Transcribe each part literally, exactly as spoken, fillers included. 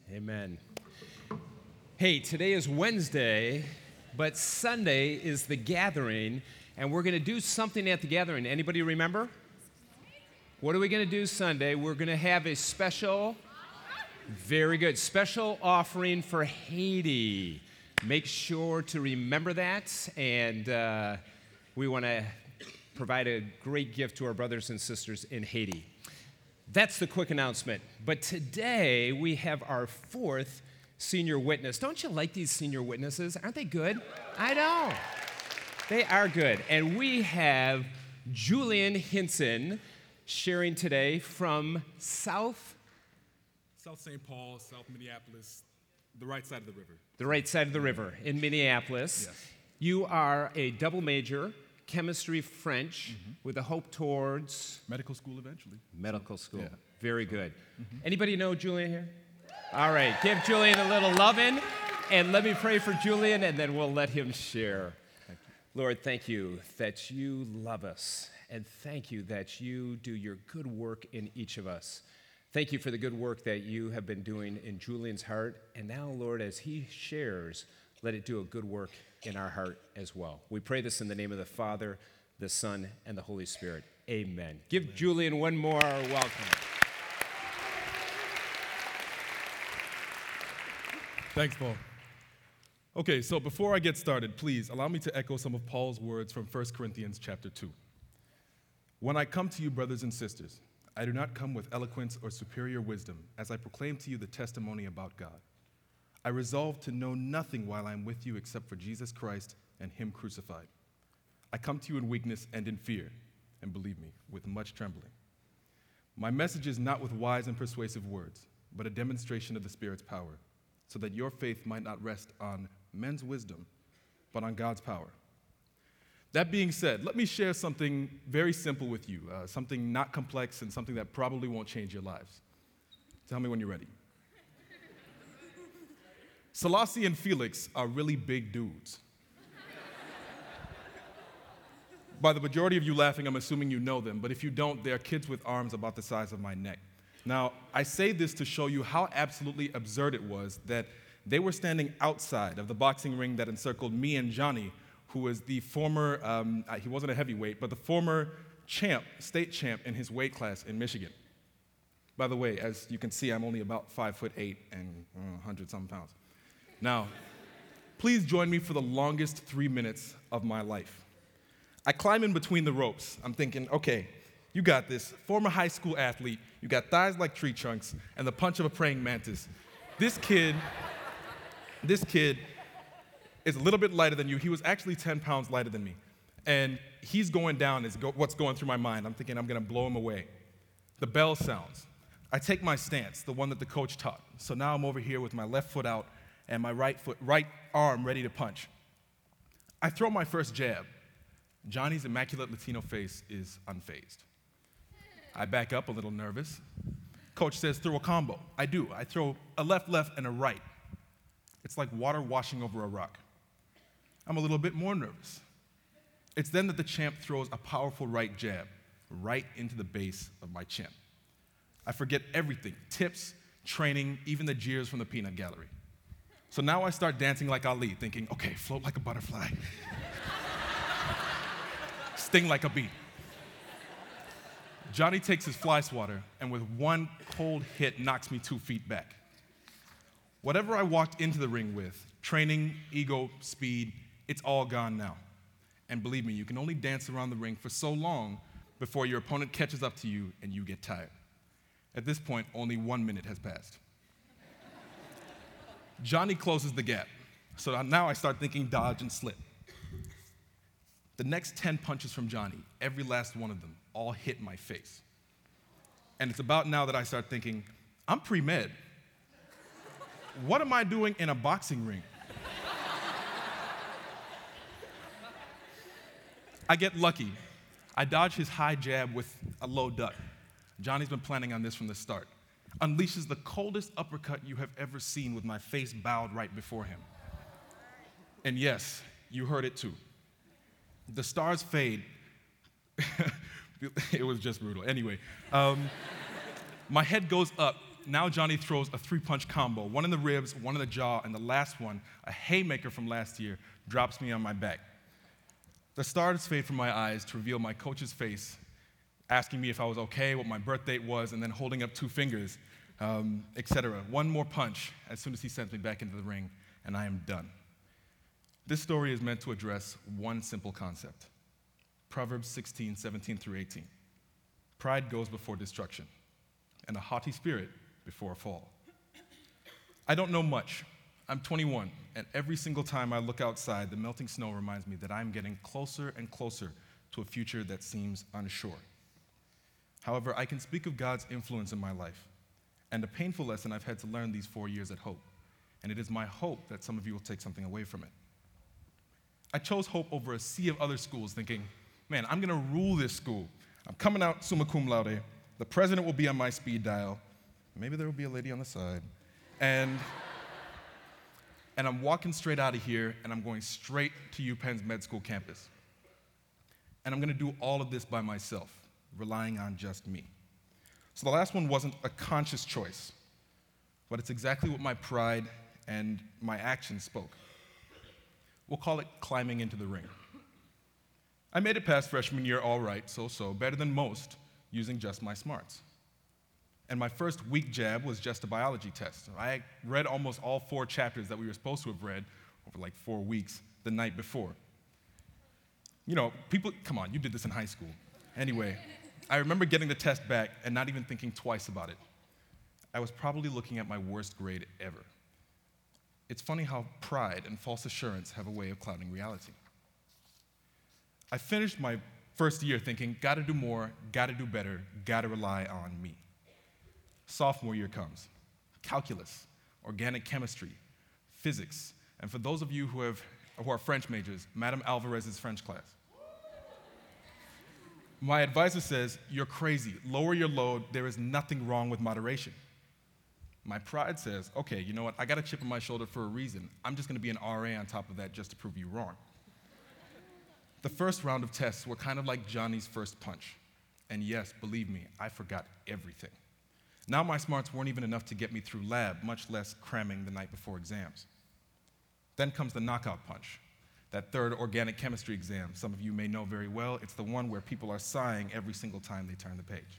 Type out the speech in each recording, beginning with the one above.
Amen. Hey, today is Wednesday, but Sunday is the gathering, and we're going to do something at the gathering. Anybody remember? What are we going to do Sunday? We're going to have a special, very good, special offering for Haiti. Make sure to remember that, and uh, we want to provide a great gift to our brothers and sisters in Haiti. That's the quick announcement. But today we have our fourth senior witness. Don't you like these senior witnesses? Aren't they good? I know. They are good. And we have Julian Hinson sharing today from South... South Saint Paul, South Minneapolis, the right side of the river. The right side of the river in Minneapolis. Yes. You are a double major, chemistry, French, mm-hmm. with a hope towards... Medical school eventually. Medical school. Yeah. Very good. Mm-hmm. Anybody know Julian here? All right, give Julian a little loving, and let me pray for Julian, and then we'll let him share. Thank you. Lord, thank you that you love us, and thank you that you do your good work in each of us. Thank you for the good work that you have been doing in Julian's heart, and now, Lord, as he shares, let it do a good work in our heart as well. We pray this in the name of the Father, the Son, and the Holy Spirit. Amen. Give Amen. Julian one more welcome. Thanks, Paul. Okay, so before I get started, please allow me to echo some of Paul's words from First Corinthians chapter two. When I come to you, brothers and sisters, I do not come with eloquence or superior wisdom as I proclaim to you the testimony about God. I resolve to know nothing while I am with you except for Jesus Christ and him crucified. I come to you in weakness and in fear, and believe me, with much trembling. My message is not with wise and persuasive words, but a demonstration of the Spirit's power, so that your faith might not rest on men's wisdom, but on God's power. That being said, let me share something very simple with you, uh, something not complex and something that probably won't change your lives. Tell me when you're ready. Selassie and Felix are really big dudes. By the majority of you laughing, I'm assuming you know them, but if you don't, they are kids with arms about the size of my neck. Now, I say this to show you how absolutely absurd it was that they were standing outside of the boxing ring that encircled me and Johnny, who was the former, um, he wasn't a heavyweight, but the former champ, state champ in his weight class in Michigan. By the way, as you can see, I'm only about five foot eight and uh, one hundred some pounds. Now, please join me for the longest three minutes of my life. I climb in between the ropes. I'm thinking, okay, you got this. Former high school athlete, you got thighs like tree trunks and the punch of a praying mantis. This kid, this kid is a little bit lighter than you. He was actually ten pounds lighter than me. And he's going down is go, what's going through my mind. I'm thinking I'm gonna blow him away. The bell sounds. I take my stance, the one that the coach taught. So now I'm over here with my left foot out and my right foot, right arm ready to punch. I throw my first jab. Johnny's immaculate Latino face is unfazed. I back up a little nervous. Coach says, throw a combo. I do. I throw a left, left, and a right. It's like water washing over a rock. I'm a little bit more nervous. It's then that the champ throws a powerful right jab right into the base of my chin. I forget everything, tips, training, even the jeers from the peanut gallery. So now I start dancing like Ali, thinking, okay, float like a butterfly. Sting like a bee. Johnny takes his fly swatter and with one cold hit knocks me two feet back. Whatever I walked into the ring with, training, ego, speed, it's all gone now. And believe me, you can only dance around the ring for so long before your opponent catches up to you and you get tired. At this point, only one minute has passed. Johnny closes the gap. So now I start thinking dodge and slip. The next ten punches from Johnny, every last one of them, all hit my face. And it's about now that I start thinking, I'm pre-med. What am I doing in a boxing ring? I get lucky. I dodge his high jab with a low duck. Johnny's been planning on this from the start. Unleashes the coldest uppercut you have ever seen with my face bowed right before him. And yes, you heard it too. The stars fade. It was just brutal. Anyway, um, my head goes up now Johnny throws a three-punch combo, one in the ribs, one in the jaw, and the last one, a haymaker from last year, drops me on my back. The stars fade from my eyes to reveal my coach's face, asking me if I was okay, what my birth date was, and then holding up two fingers, um, et cetera. One more punch as soon as he sends me back into the ring, and I am done. This story is meant to address one simple concept. Proverbs sixteen, seventeen through eighteen. Pride goes before destruction, and a haughty spirit before a fall. I don't know much. I'm twenty-one, and every single time I look outside, the melting snow reminds me that I'm getting closer and closer to a future that seems unsure. However, I can speak of God's influence in my life, and a painful lesson I've had to learn these four years at Hope, and it is my hope that some of you will take something away from it. I chose Hope over a sea of other schools, thinking, man, I'm gonna rule this school. I'm coming out summa cum laude. The president will be on my speed dial. Maybe there will be a lady on the side. And, and I'm walking straight out of here, and I'm going straight to UPenn's med school campus. And I'm gonna do all of this by myself, relying on just me. So the last one wasn't a conscious choice, but it's exactly what my pride and my actions spoke. We'll call it climbing into the ring. I made it past freshman year all right, so-so, better than most, using just my smarts. And my first weak jab was just a biology test. I read almost all four chapters that we were supposed to have read over like four weeks the night before. You know, people, come on, you did this in high school. Anyway, I remember getting the test back and not even thinking twice about it. I was probably looking at my worst grade ever. It's funny how pride and false assurance have a way of clouding reality. I finished my first year thinking, gotta do more, gotta do better, gotta rely on me. Sophomore year comes. Calculus, organic chemistry, physics, and for those of you who, have, who are French majors, Madame Alvarez's French class. My advisor says, you're crazy, lower your load, there is nothing wrong with moderation. My pride says, okay, you know what, I got a chip on my shoulder for a reason. I'm just gonna be an R A on top of that just to prove you wrong. The first round of tests were kind of like Johnny's first punch. And yes, believe me, I forgot everything. Now my smarts weren't even enough to get me through lab, much less cramming the night before exams. Then comes the knockout punch, that third organic chemistry exam. Some of you may know very well. It's the one where people are sighing every single time they turn the page.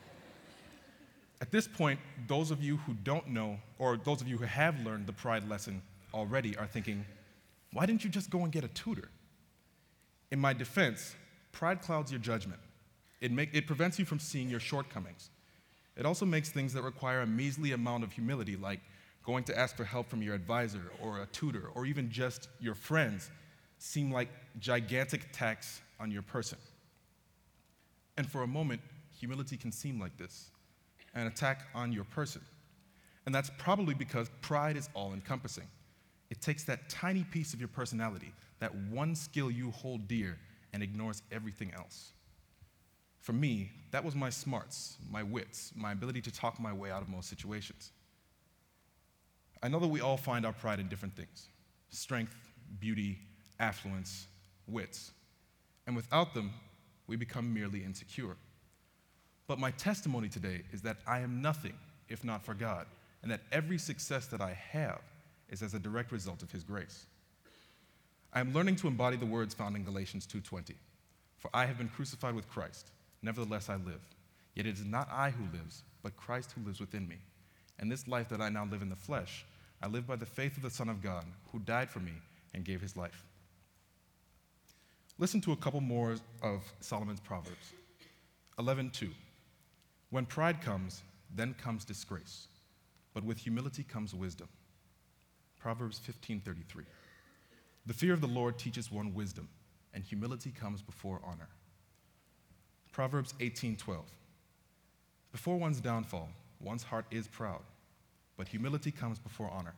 At this point, those of you who don't know, or those of you who have learned the pride lesson already are thinking, why didn't you just go and get a tutor? In my defense, pride clouds your judgment. It, make, it prevents you from seeing your shortcomings. It also makes things that require a measly amount of humility, like going to ask for help from your advisor or a tutor or even just your friends, seem like gigantic attacks on your person. And for a moment, humility can seem like this, an attack on your person. And that's probably because pride is all-encompassing. It takes that tiny piece of your personality, that one skill you hold dear, and ignores everything else. For me, that was my smarts, my wits, my ability to talk my way out of most situations. I know that we all find our pride in different things: strength, beauty, affluence, wits. And without them, we become merely insecure. But my testimony today is that I am nothing if not for God, and that every success that I have is as a direct result of His grace. I am learning to embody the words found in Galatians two twenty. For I have been crucified with Christ, nevertheless I live. Yet it is not I who lives, but Christ who lives within me. And this life that I now live in the flesh, I live by the faith of the Son of God, who died for me and gave His life. Listen to a couple more of Solomon's Proverbs. eleven two. When pride comes, then comes disgrace, but with humility comes wisdom. Proverbs fifteen thirty-three. The fear of the Lord teaches one wisdom, and humility comes before honor. Proverbs eighteen twelve. Before one's downfall, one's heart is proud, but humility comes before honor.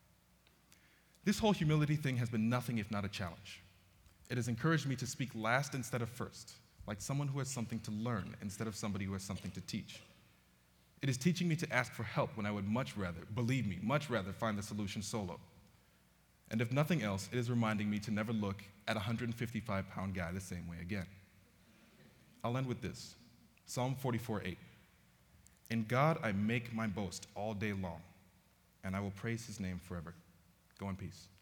This whole humility thing has been nothing if not a challenge. It has encouraged me to speak last instead of first, like someone who has something to learn instead of somebody who has something to teach. It is teaching me to ask for help when I would much rather, believe me, much rather find the solution solo. And if nothing else, it is reminding me to never look at a one hundred fifty-five pound guy the same way again. I'll end with this. Psalm forty-four eight. In God I make my boast all day long, and I will praise his name forever. Go in peace.